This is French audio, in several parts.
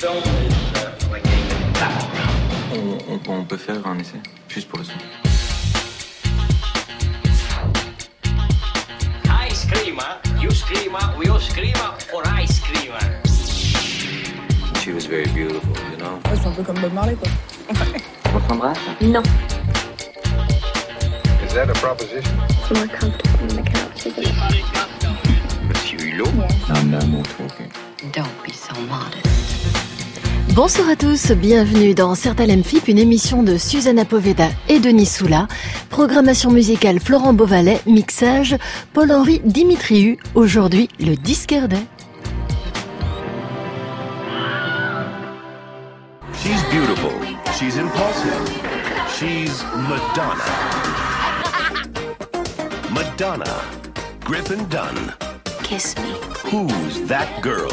On peut faire un essai, juste pour le son. Ice creamer, you screamer, we all screamer for ice creamer. She was very beautiful, you know. Ouais, c'est un peu comme Bob Marley, quoi. On s'embrasse? Non. Is that a proposition? It's more comfortable on the couch, isn't it? Monsieur Hulot? No more talking. Don't be so modest. Bonsoir à tous, bienvenue dans Certains l'Amphip, une émission de Susanna Poveda et Denis Soula. Programmation musicale Florent Beauvalet, mixage Paul-Henri Dimitriou. Aujourd'hui, le disquaire day. She's beautiful. She's impulsive. She's Madonna. Madonna. Grip and Dunn. Kiss me. Who's that girl?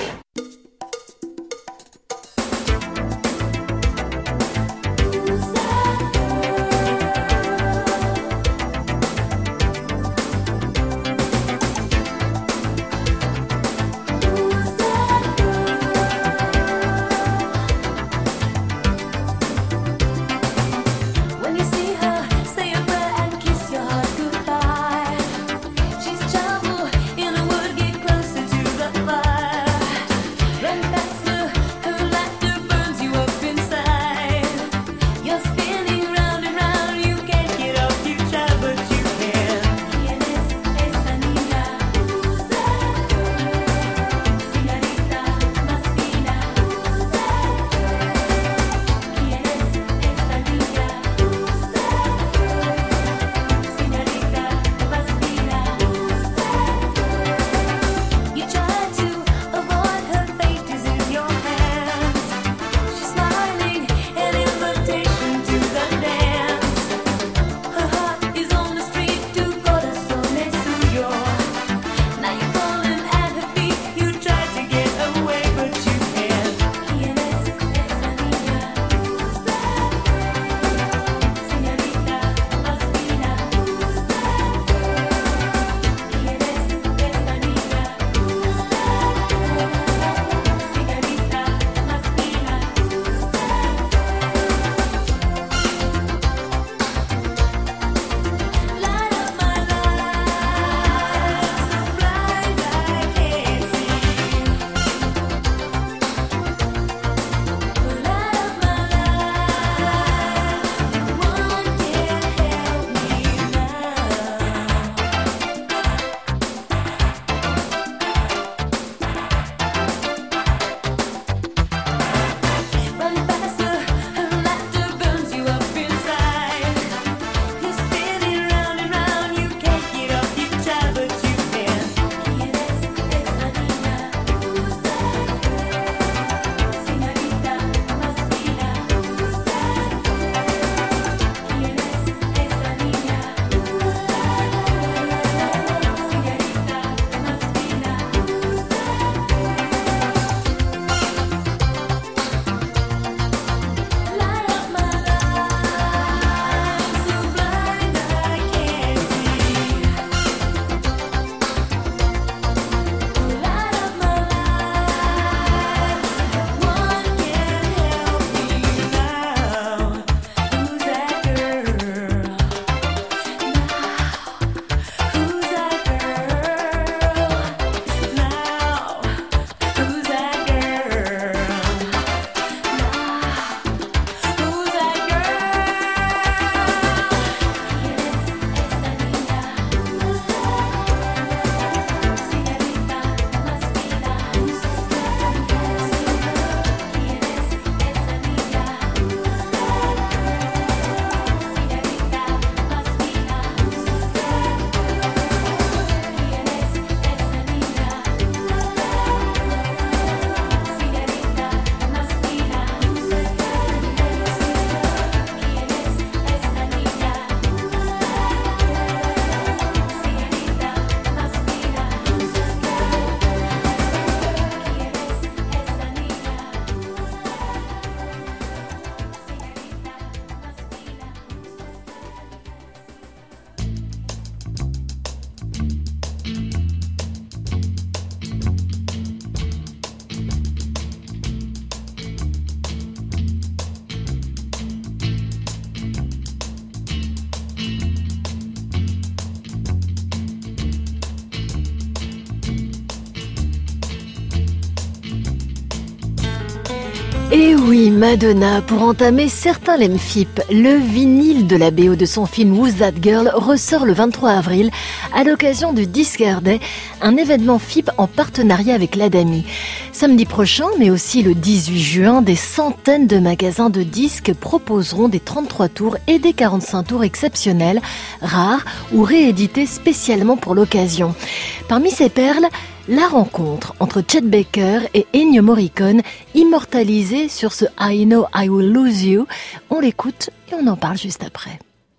Et oui, Madonna, pour entamer certains l'aiment FIP, le vinyle de la BO de son film Who's That Girl ressort le 23 avril à l'occasion du Discard Day, un événement FIP en partenariat avec l'Adami. Samedi prochain, mais aussi le 18 juin, des centaines de magasins de disques proposeront des 33 tours et des 45 tours exceptionnels, rares ou réédités spécialement pour l'occasion. Parmi ces perles, la rencontre entre Chet Baker et Ennio Morricone, immortalisée sur ce I Know I Will Lose You. On l'écoute et on en parle juste après.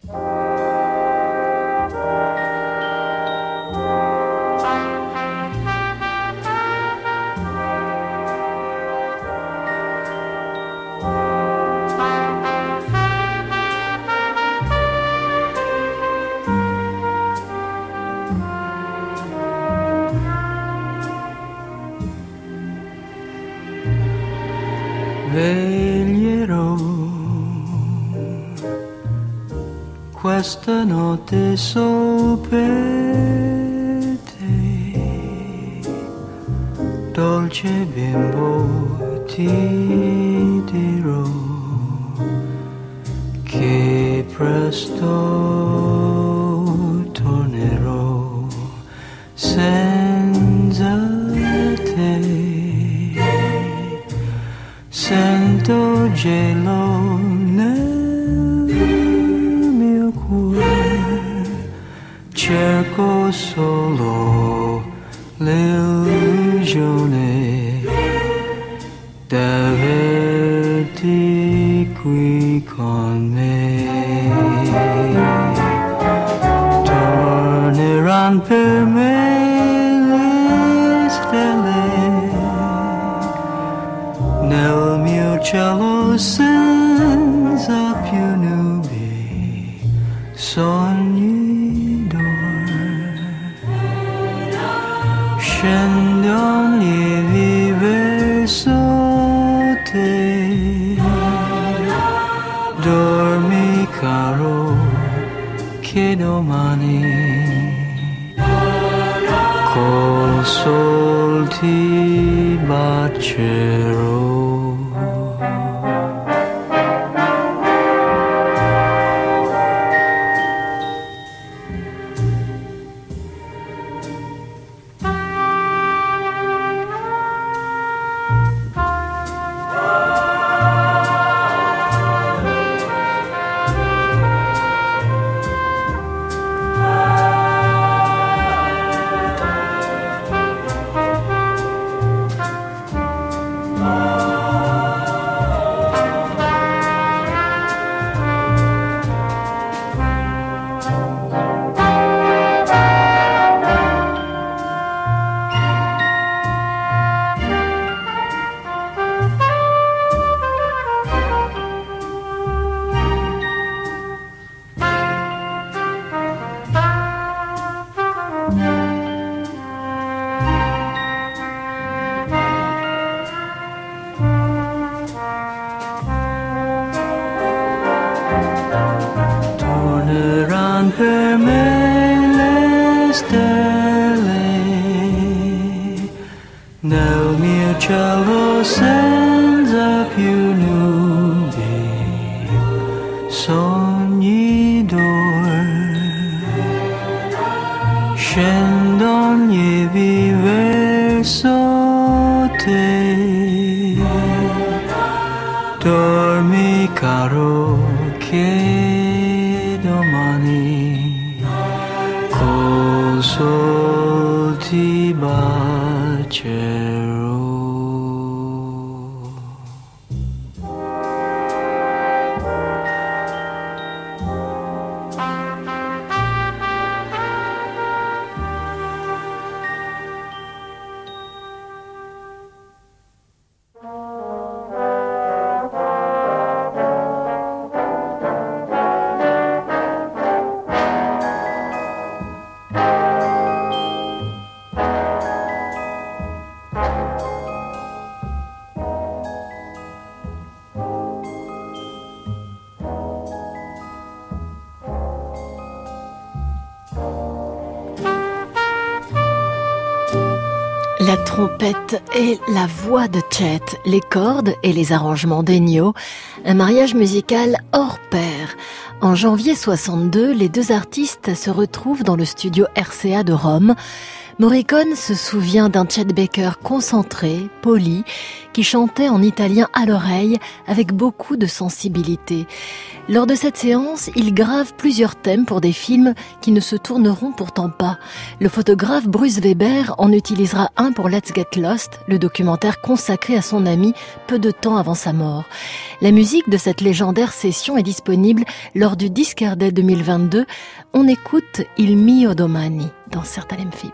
Veglierò questa notte sopra te, dolce bimbo, ti dirò che presto tornerò senza te. Sento gelo nel mio cuore, cerco solo l'illusione d'averti qui con me. Torneranno per me le stelle nel mio cielo senza più nubi, sogni d'or. Scendo ogni verso te, dormi caro che domani col sol ti bacerò. Per me le stelle nel mio cielo senza più nubi, sogni d'or. Scendo ogni verso te, dormi caro che domani col sol ti bacerò. La trompette et la voix de Chet, les cordes et les arrangements d'Ennio, un mariage musical hors pair. En janvier 62, les deux artistes se retrouvent dans le studio RCA de Rome. Morricone se souvient d'un Chet Baker concentré, poli, qui chantait en italien à l'oreille avec beaucoup de sensibilité. Lors de cette séance, il grave plusieurs thèmes pour des films qui ne se tourneront pourtant pas. Le photographe Bruce Weber en utilisera un pour Let's Get Lost, le documentaire consacré à son ami peu de temps avant sa mort. La musique de cette légendaire session est disponible lors du Discard Day 2022. On écoute Il mio domani dans Certains FIP.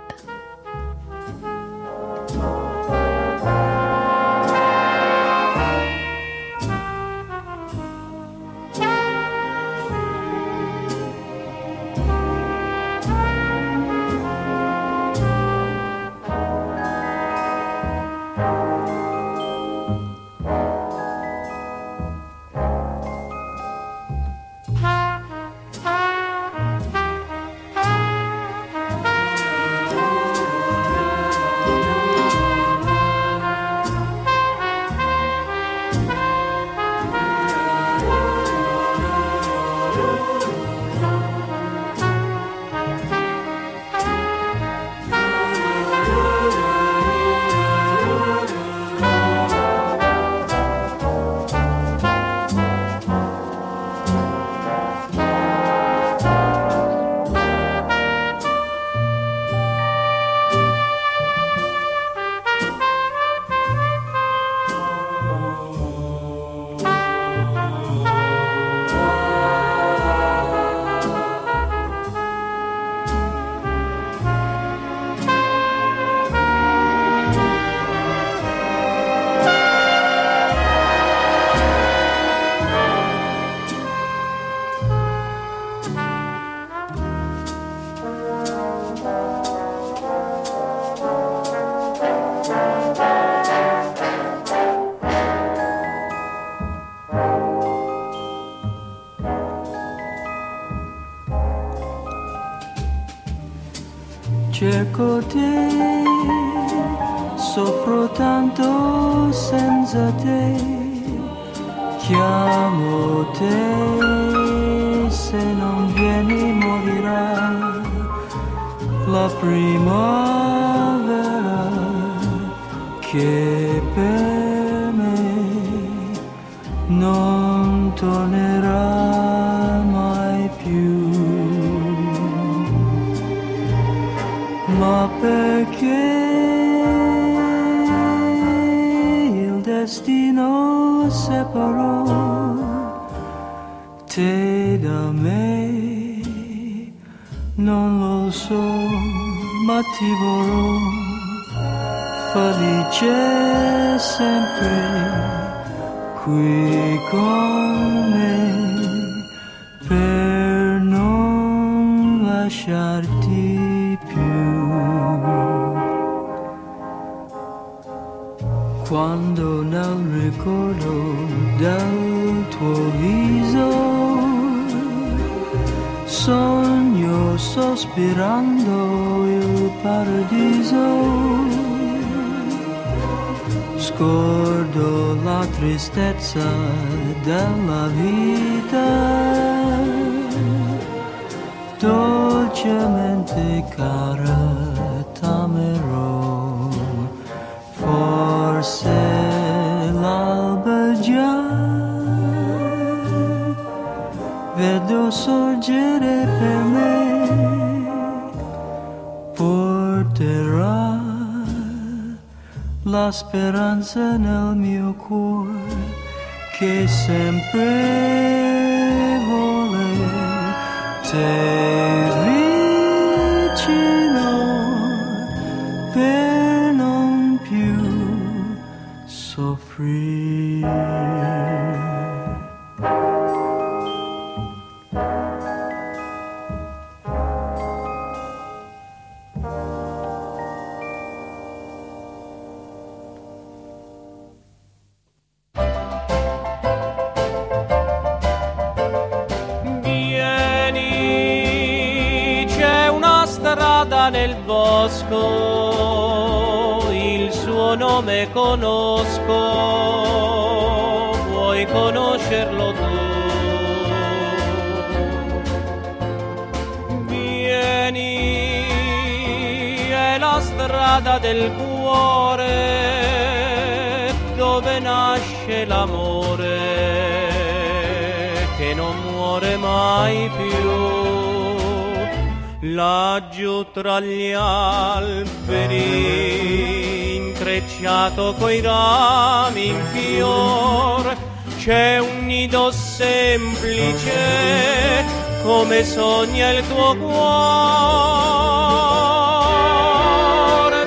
Cerco te, soffro tanto senza te, chiamo te, se non vieni morirà la primavera che per me non tornerà mai più. Ma perché il destino separò te da me? Non lo so, ma ti vorrò felice sempre qui con me per non lasciarti più. Quando nel ricordo del tuo viso sogno sospirando il paradiso, scordo la tristezza della vita, dolcemente cara t'amerò, forse l'alba già vedo sorgere per me, porterà la speranza nel mio cuore che sempre vuole te vicino per non più soffrire. strada nel bosco, il suo nome conosco, vuoi conoscerlo tu? Vieni, è la strada del cuore, dove nasce l'amore, che non muore mai più. Laggiù tra gli alberi, intrecciato coi rami in fior, c'è un nido semplice, come sogna il tuo cuore.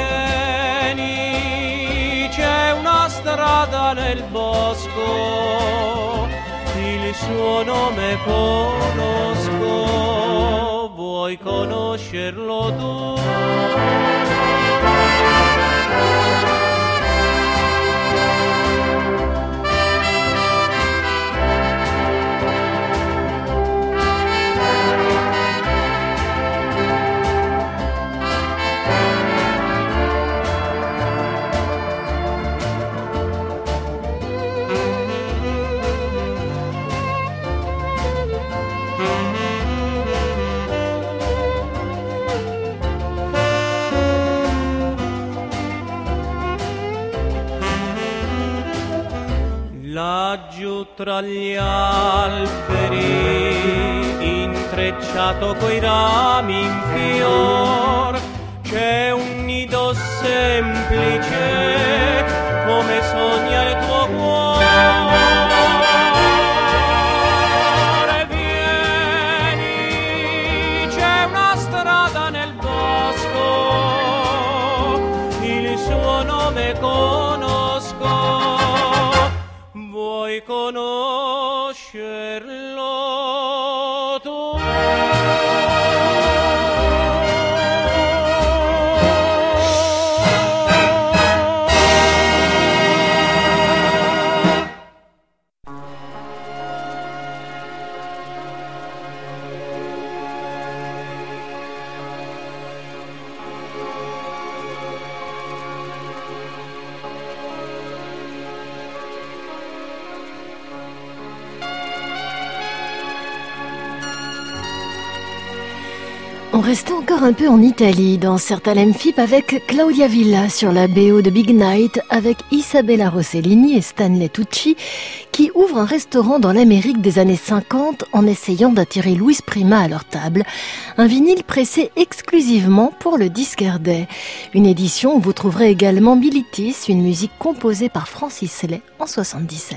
Vieni, c'è una strada nel bosco, il suo nome conosco, vuoi conoscerlo tu? Laggiù tra gli alberi, intrecciato coi rami in fior, c'è un nido semplice, come sogna il tuo cuore. Vieni, c'è una strada nel bosco, il suo nome conosco, vuoi conoscerlo tu? On restait encore un peu en Italie, dans Certains FIP, avec Claudia Villa sur la BO de Big Night, avec Isabella Rossellini et Stanley Tucci, qui ouvrent un restaurant dans l'Amérique des années 50 en essayant d'attirer Louis Prima à leur table. Un vinyle pressé exclusivement pour le Disquaire Day. Une édition où vous trouverez également Bilitis, une musique composée par Francis Lay en 77.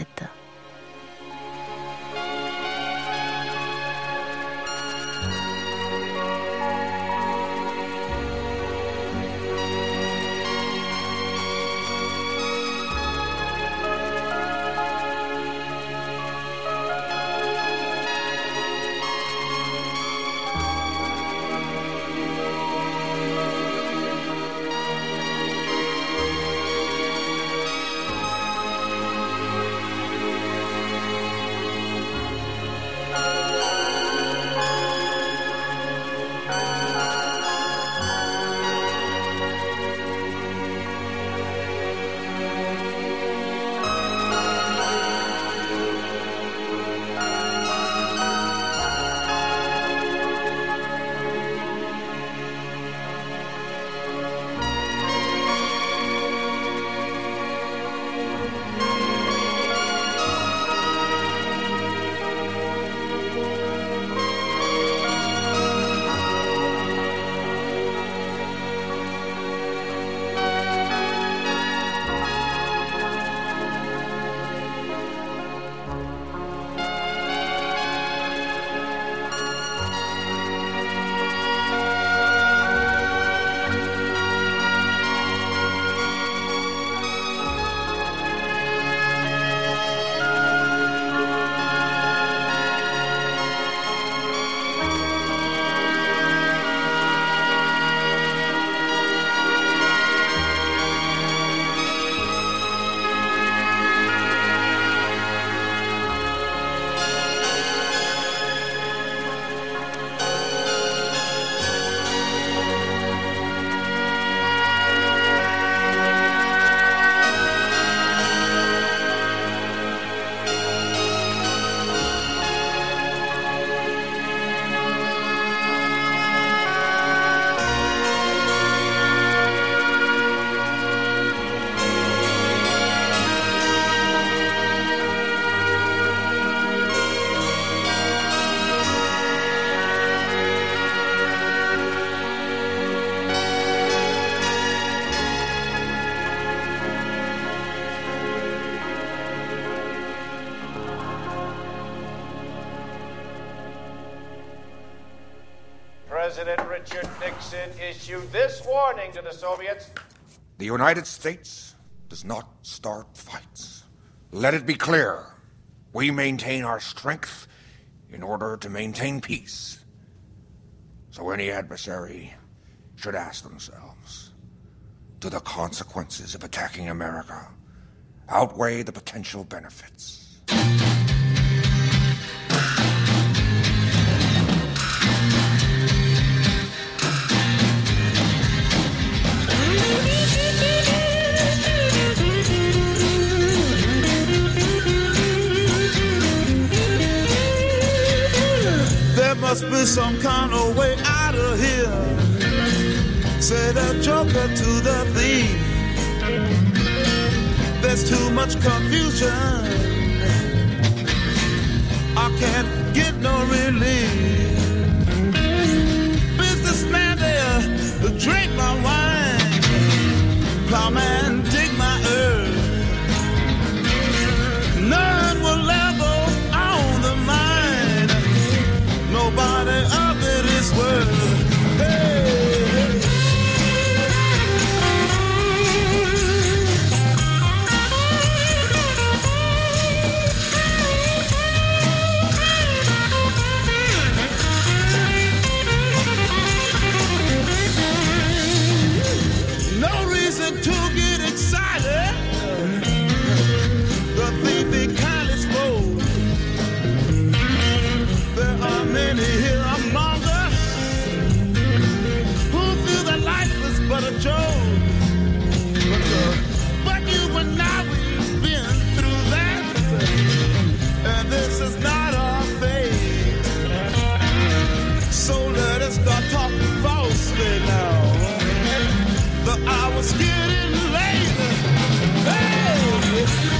Richard Nixon issued this warning to the Soviets. The United States does not start fights. Let it be clear, we maintain our strength in order to maintain peace. So any adversary should ask themselves, do the consequences of attacking America outweigh the potential benefits? There must be some kind of way out of here, said the joker to the thief. There's too much confusion, I can't get no relief. Businessman there, drink my wine. Plowman, dig my earth. None will ever own the mine. Nobody of it is worth. Hey. To get excited, the thief be kindly spoke. There are many here among us who feel that life is but a joke. But you and I, we've been through that, and this is not our fate. So let us start talking falsely now. The hour's getting late. Hey!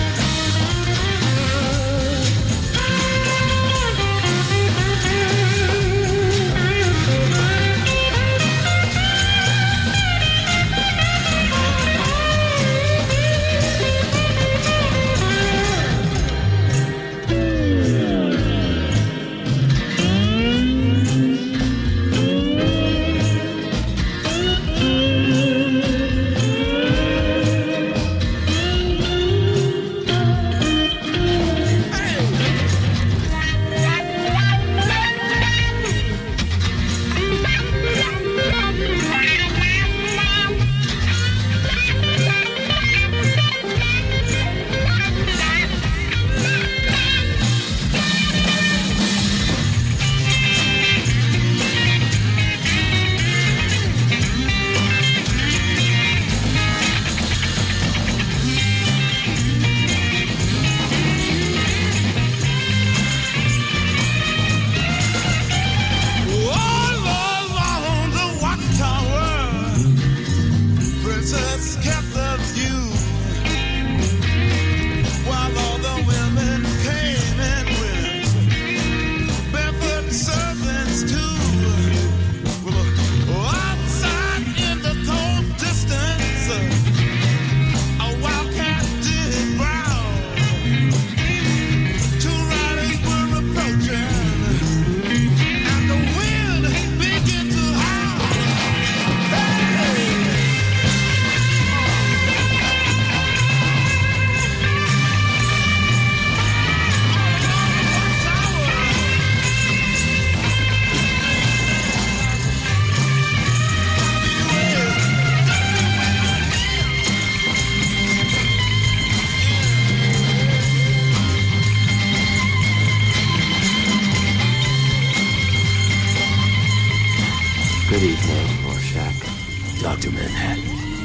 Good evening, Rorschach. Dr. Manhattan.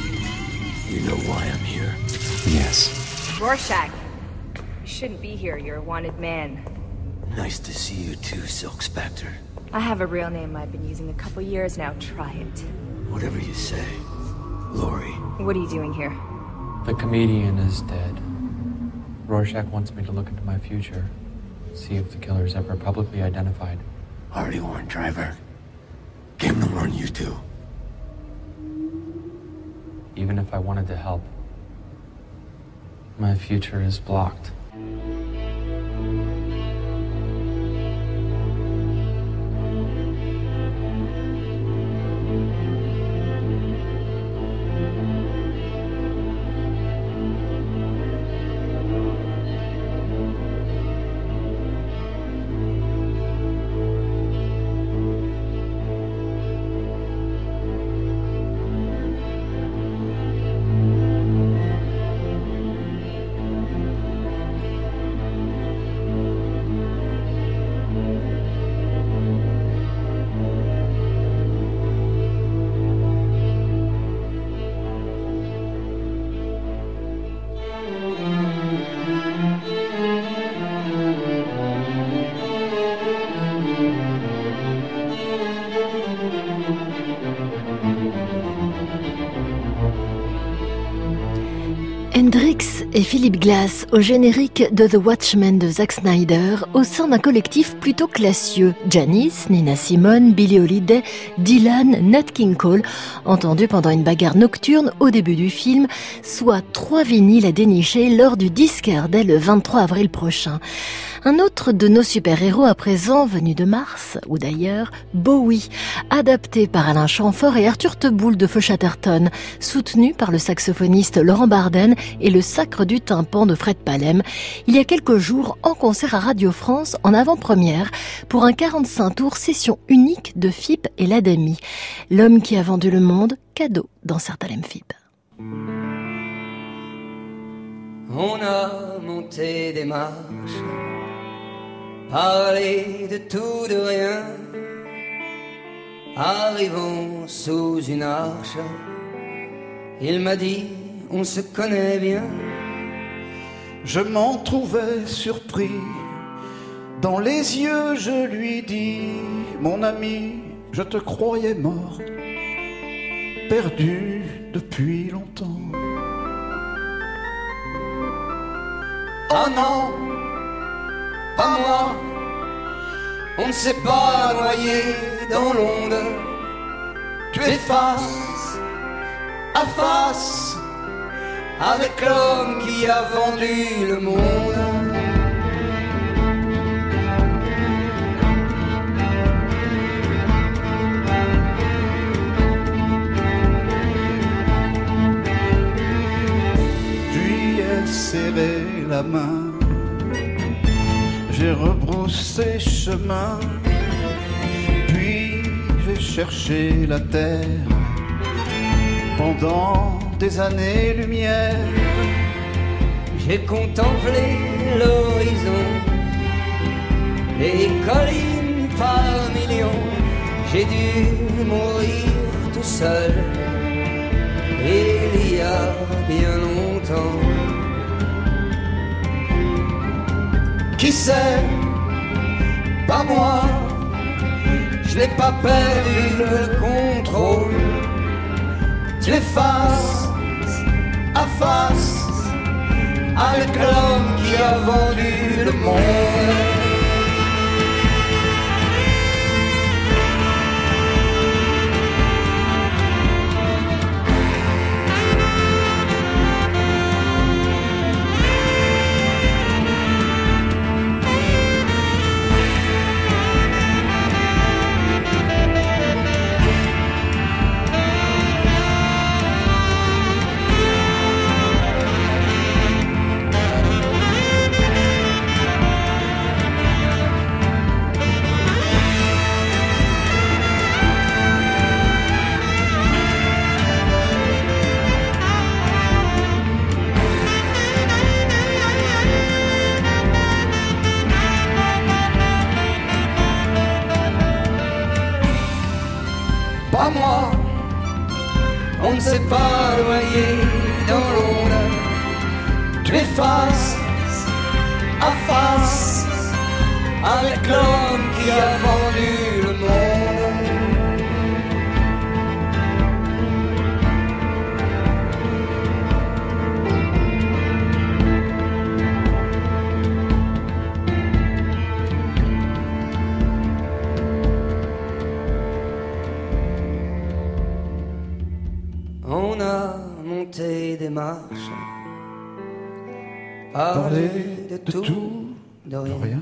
You know why I'm here? Yes. Rorschach. You shouldn't be here. You're a wanted man. Nice to see you too, Silk Spectre. I have a real name I've been using a couple years now. Try it. Whatever you say. Lori. What are you doing here? The comedian is dead. Rorschach wants me to look into my future. See if the killer's ever publicly identified. Already warned Driver. Came to warn you too. Even if I wanted to help, my future is blocked. Hendrix et Philip Glass au générique de The Watchmen de Zack Snyder au sein d'un collectif plutôt classieux. Janis, Nina Simone, Billie Holiday, Dylan, Nat King Cole, entendus pendant une bagarre nocturne au début du film, soit 3 vinyles à dénicher lors du Disquaire Day le 23 avril prochain. Un autre de nos super-héros à présent, venu de Mars, ou d'ailleurs, Bowie, adapté par Alain Chamfort et Arthur Teboul de Feu Chatterton, soutenu par le saxophoniste Laurent Barden et le Sacre du tympan de Fred Palem, il y a quelques jours en concert à Radio France en avant-première pour un 45 tours session unique de Phipp et l'Adami. L'homme qui a vendu le monde, cadeau dans Certains Phipp. On a monté des marches, parler de tout, de rien, arrivant sous une arche, il m'a dit, on se connaît bien. Je m'en trouvais surpris, dans les yeux je lui dis, mon ami, je te croyais mort, perdu depuis longtemps. Oh non, pas moi, on ne s'est pas noyé dans l'onde. Tu es face à face avec l'homme qui a vendu le monde. Je lui ai serré la main, j'ai rebroussé chemin, puis j'ai cherché la terre pendant des années-lumière. J'ai contemplé l'horizon, les collines par millions. J'ai dû mourir tout seul, il y a bien longtemps. Qui sait, pas moi, je n'ai pas perdu le contrôle. Tu es face à face avec l'homme qui a vendu le monde. Pas moi, on ne s'est pas noyé dans l'onde. Tu es face à face avec l'homme qui a vendu le monde. On a monté des marches, parlé de tout, de rien.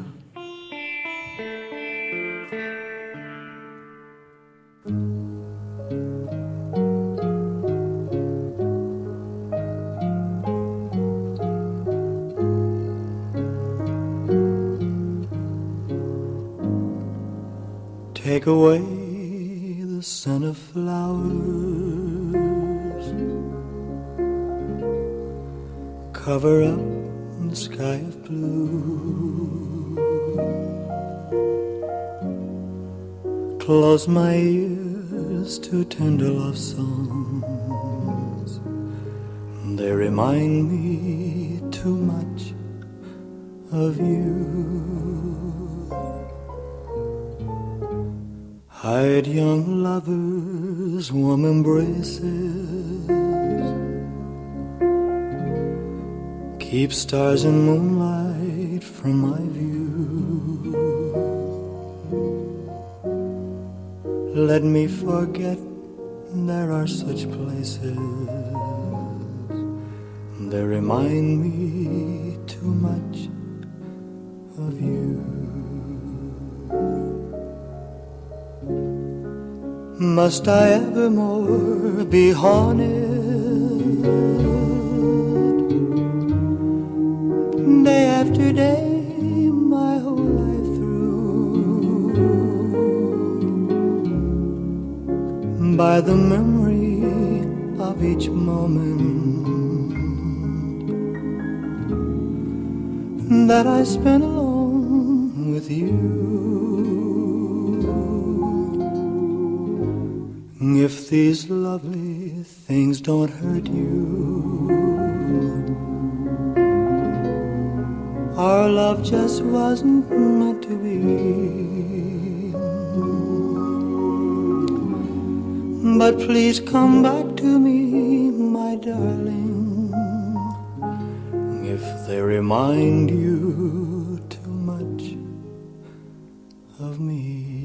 Take away the scent of flowers, cover up the sky of blue, close my ears to tender love songs, they remind me too much of you. Hide young lovers, warm embraces, keep stars and moonlight from my view. Let me forget there are such places. They remind me too much of you. Must I evermore be haunted day after day, my whole life through, by the memory of each moment that I spent alone with you? If these lovely things don't hurt you, our love just wasn't meant to be. But please come back to me, my darling, if they remind you too much of me.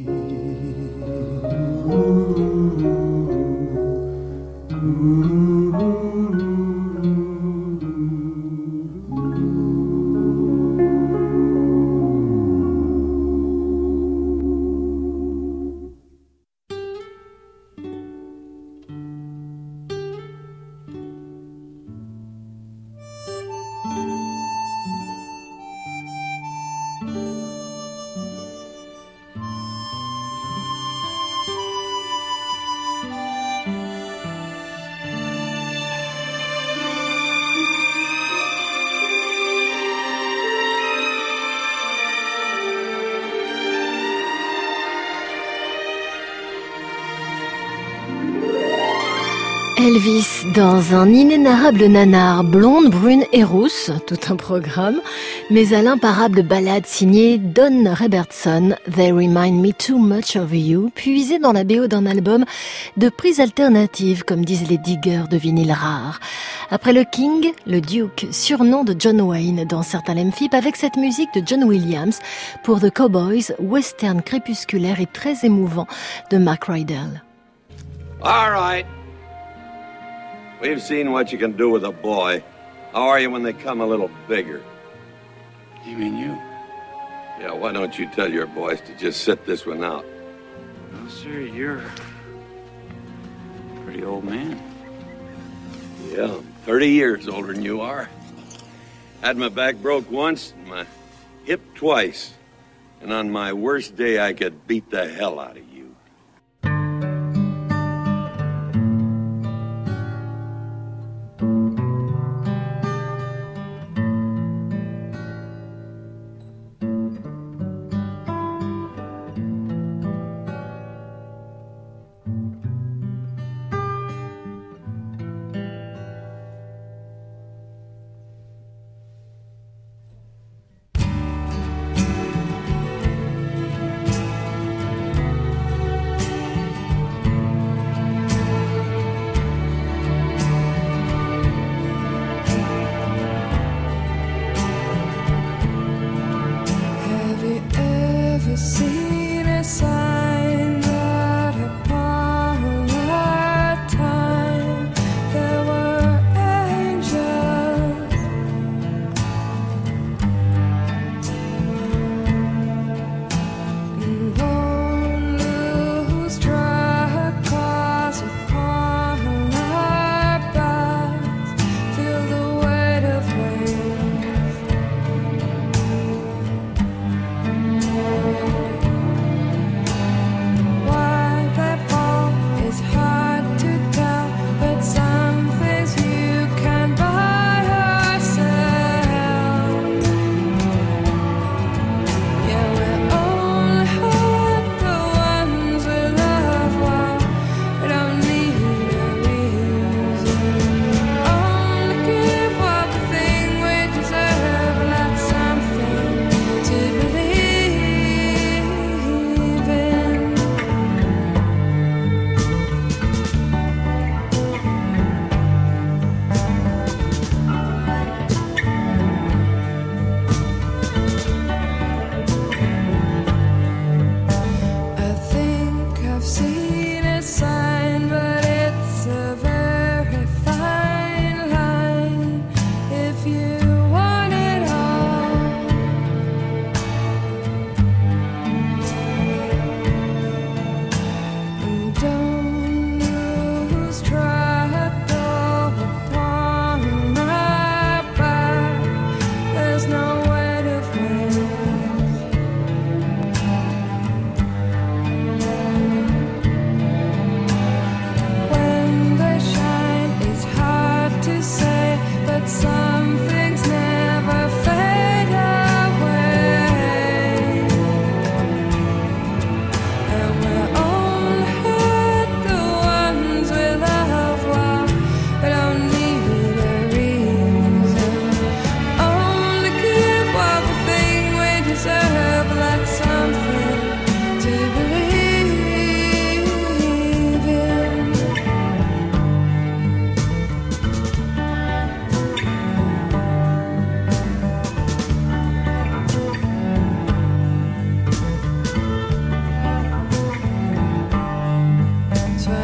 Elvis dans un inénarrable nanar, blonde, brune et rousse, tout un programme, mais à l'imparable ballade signée Don Robertson, They Remind Me Too Much of You, puisée dans la BO d'un album de prises alternatives, comme disent les diggers de vinyle rares. Après le King, le Duke, surnom de John Wayne dans certains Lemphip, avec cette musique de John Williams pour The Cowboys, western crépusculaire et très émouvant de Mack Rydell. All right. We've seen what you can do with a boy. How are you when they come a little bigger? You mean you? Yeah, why don't you tell your boys to just sit this one out? Well, sir, you're a pretty old man. Yeah, I'm 30 years older than you are. Had my back broke once and my hip twice. And on my worst day, I could beat the hell out of you.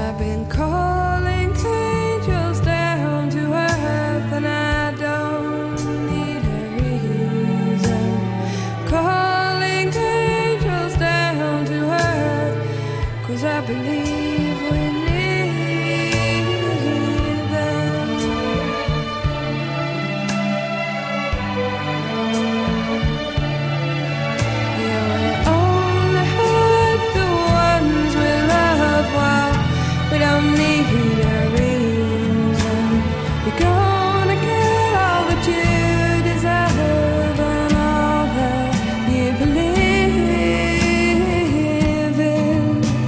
I've been calling angels down to earth, and I don't need a reason. Calling angels down to earth, 'cause I believe we need them. Yeah, we only hurt the ones we love. Well, we don't need a reason. You're gonna get all that you deserve and all that you believe in.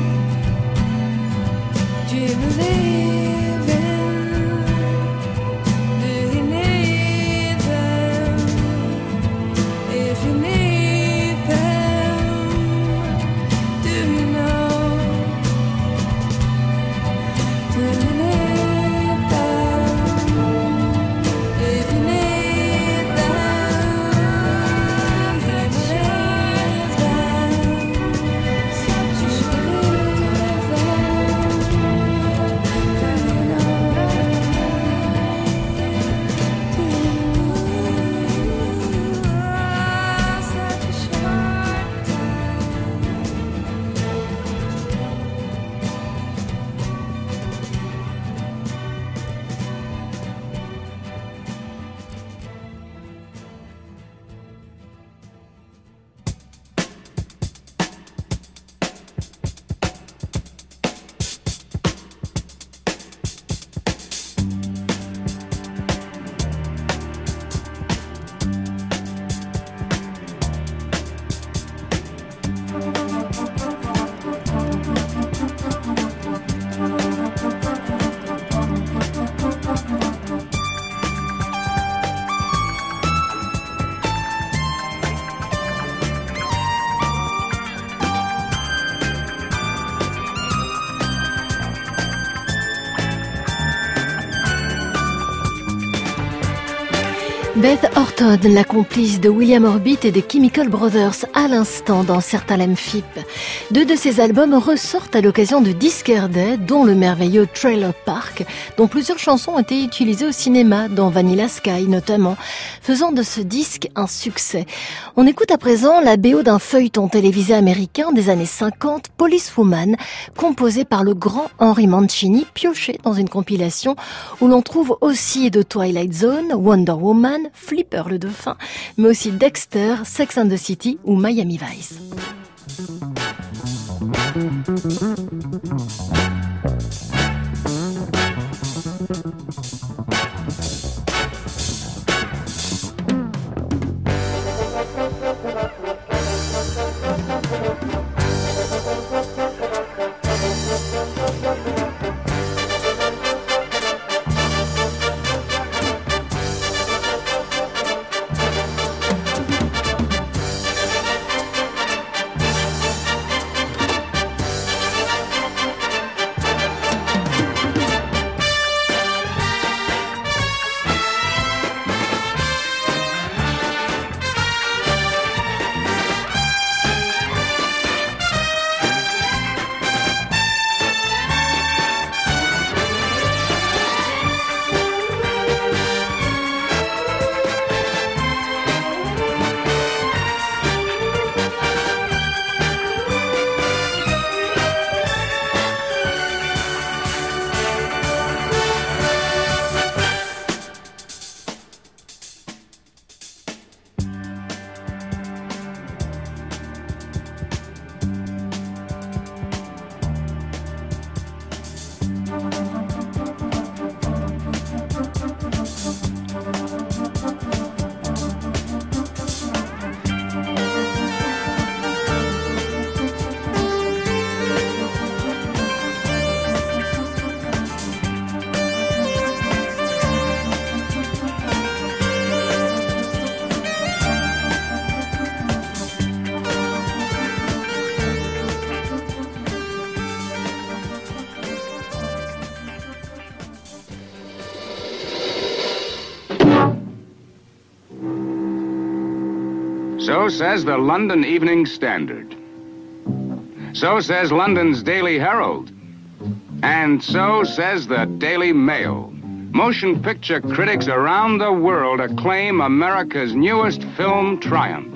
Do you believe in? Do you need them? If you need them, do you know? Do you need them? If you need them, do you need them? Such a believe them. Do you know? Such a short time. Beth Orton, la complice de William Orbit et des Chemical Brothers à l'instant dans Certains l'Amphip. Deux de ces albums ressortent à l'occasion de Discard Day, dont le merveilleux Trailer Park, dont plusieurs chansons ont été utilisées au cinéma, dans Vanilla Sky notamment, faisant de ce disque un succès. On écoute à présent la BO d'un feuilleton télévisé américain des années 50, Policewoman, composé par le grand Henry Mancini, pioché dans une compilation où l'on trouve aussi de Twilight Zone, Wonder Woman, Flipper le dauphin, mais aussi Dexter, Sex and the City ou Miami Vice. So says the London Evening Standard. So says London's Daily Herald. And so says the Daily Mail. Motion picture critics around the world acclaim America's newest film triumph.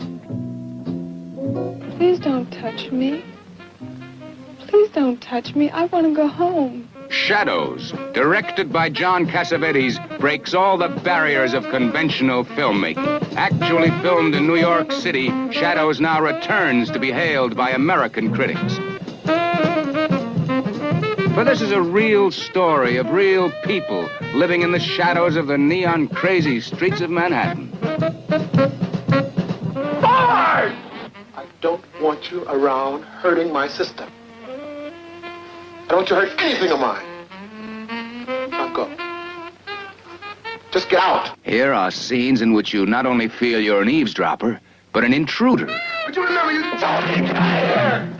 Please don't touch me. Please don't touch me. I want to go home. Shadows, directed by John Cassavetes, breaks all the barriers of conventional filmmaking. Actually filmed in New York City, Shadows now returns to be hailed by American critics. For this is a real story of real people living in the shadows of the neon-crazy streets of Manhattan. Forward! I don't want you around hurting my sister. I don't want you to hurt anything of mine. Now go. Just get out. Here are scenes in which you not only feel you're an eavesdropper, but an intruder. But you remember you told me to get out of here!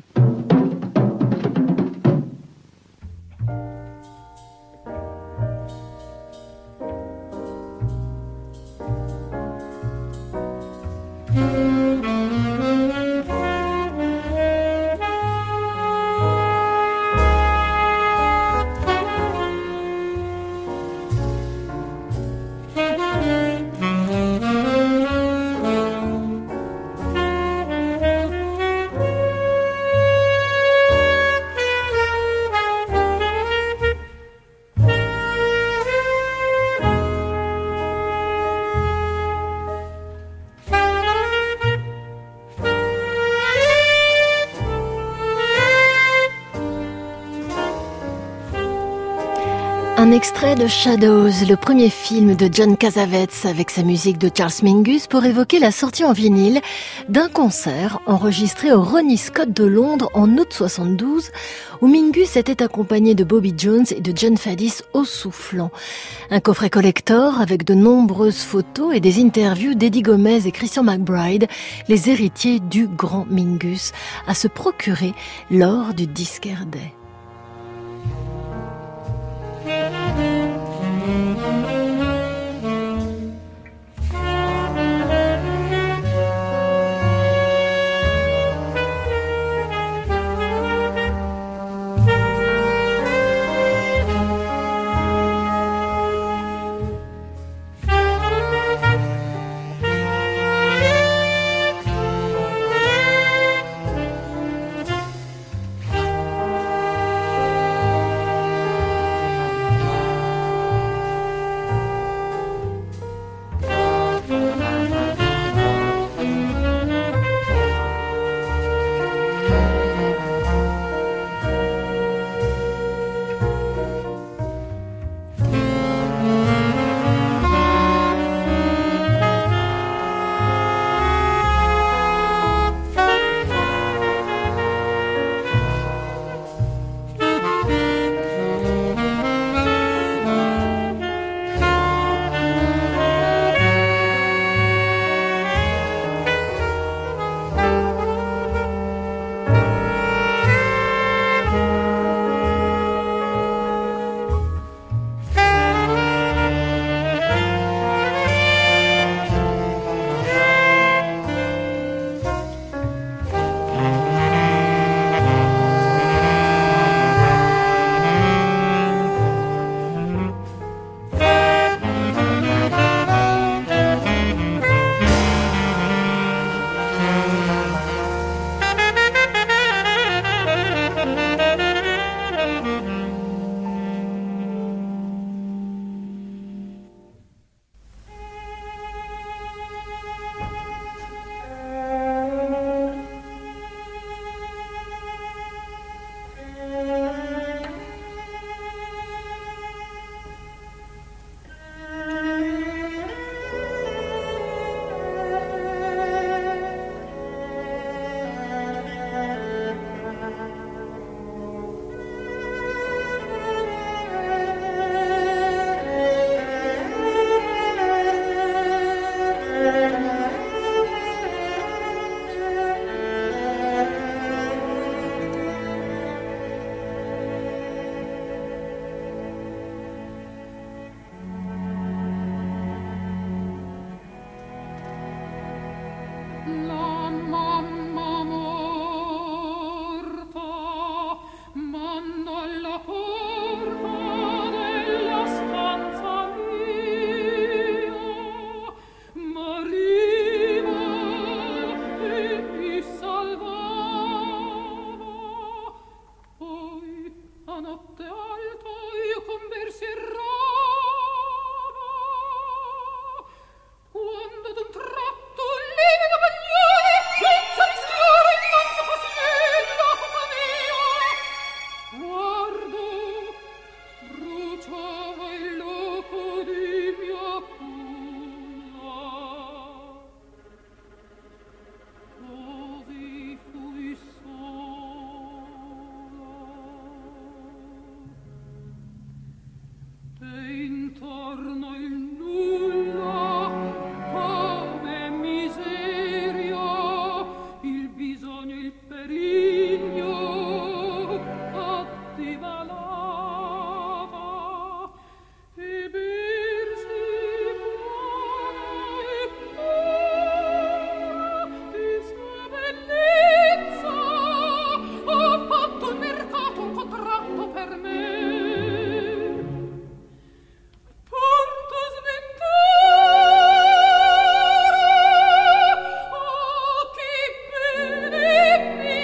Un extrait de Shadows, le premier film de John Cassavetes avec sa musique de Charles Mingus pour évoquer la sortie en vinyle d'un concert enregistré au Ronnie Scott de Londres en août 72 où Mingus était accompagné de Bobby Jones et de John Faddis au soufflant. Un coffret collector avec de nombreuses photos et des interviews d'Eddie Gomez et Christian McBride, les héritiers du grand Mingus, à se procurer lors du Disquaire Day. intorno il nulla, come miseria, il bisogno, il periglio, cattiva lava, e bersi buona e pura di sua bellezza. Ho fatto il mercato, un contratto per me. Porto sventare, oh, chi bene mi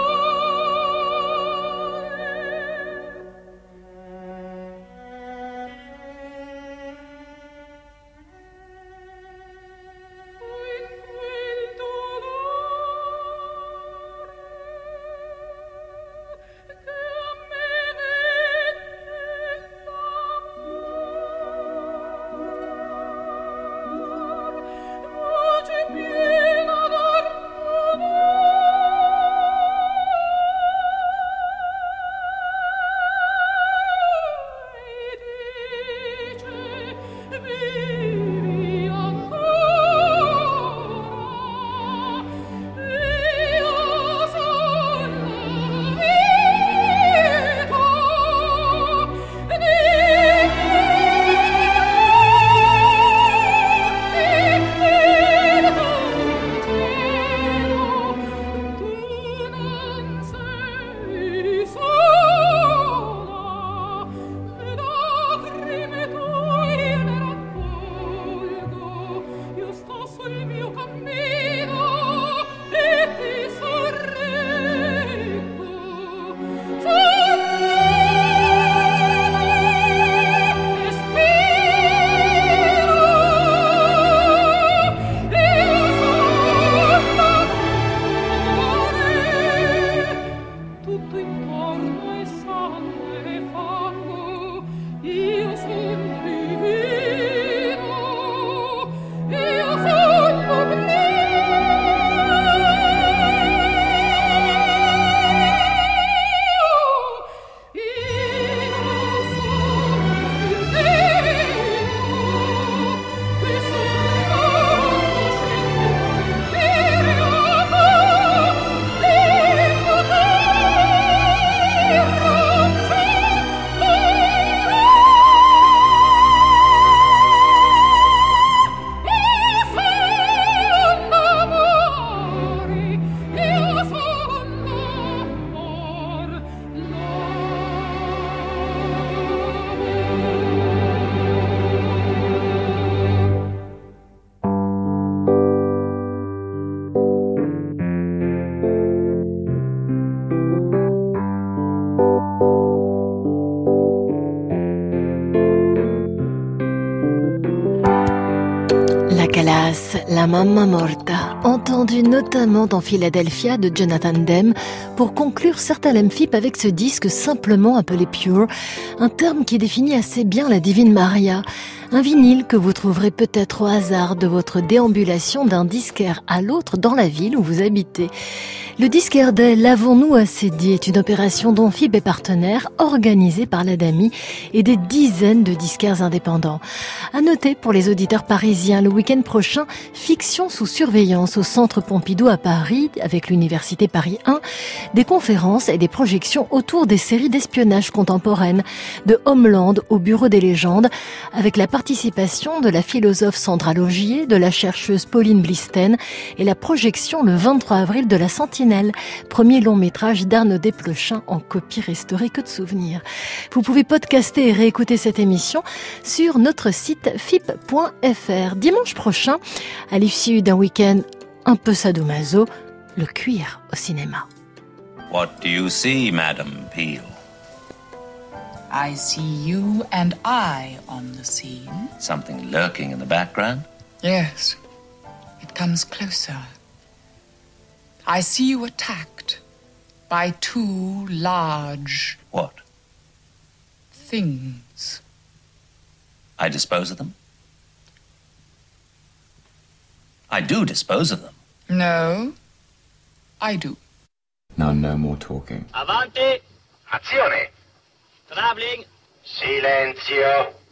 Calas, La Mamma Morta, entendu notamment dans Philadelphia de Jonathan Demme pour conclure Certains FIP avec ce disque simplement appelé Pure, un terme qui définit assez bien la Divine Maria. Un vinyle que vous trouverez peut-être au hasard de votre déambulation d'un disquaire à l'autre dans la ville où vous habitez. Le disquaire Day, l'avons-nous assez dit, est une opération dont FIB est partenaire, organisée par l'ADAMI et des dizaines de disquaires indépendants. À noter pour les auditeurs parisiens, le week-end prochain, Fiction sous surveillance au Centre Pompidou à Paris, avec l'Université Paris 1, des conférences et des projections autour des séries d'espionnage contemporaines, de Homeland au Bureau des légendes, avec la participation de la philosophe Sandra Laugier, de la chercheuse Pauline Blisten et la projection le 23 avril de La Sentinelle, premier long métrage d'Arnaud Desplechin en copie restaurée que de souvenirs. Vous pouvez podcaster et réécouter cette émission sur notre site fip.fr. Dimanche prochain, à l'issue d'un week-end un peu sadomaso, le cuir au cinéma. What do you see, Madam Peel? I see you and I on the scene. Something lurking in the background? Yes. It comes closer. I see you attacked by two large... What? Things. I dispose of them? I do dispose of them. No, I do. Now, no more talking. Avanti! Azione! Traveling! Silenzio!